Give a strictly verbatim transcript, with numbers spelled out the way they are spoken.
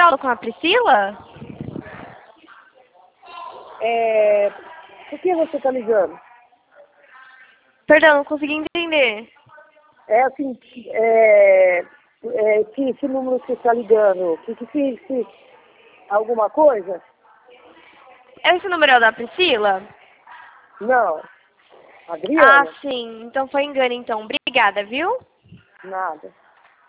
fala com a Priscila? É... Por que você tá ligando? Perdão, não consegui entender. É assim, é... é que esse número que você está ligando, que, que, que, que alguma coisa? Esse número é o da Priscila? Não. Ah, Adriana? sim. Então foi engano, então. Obrigada, viu? Nada.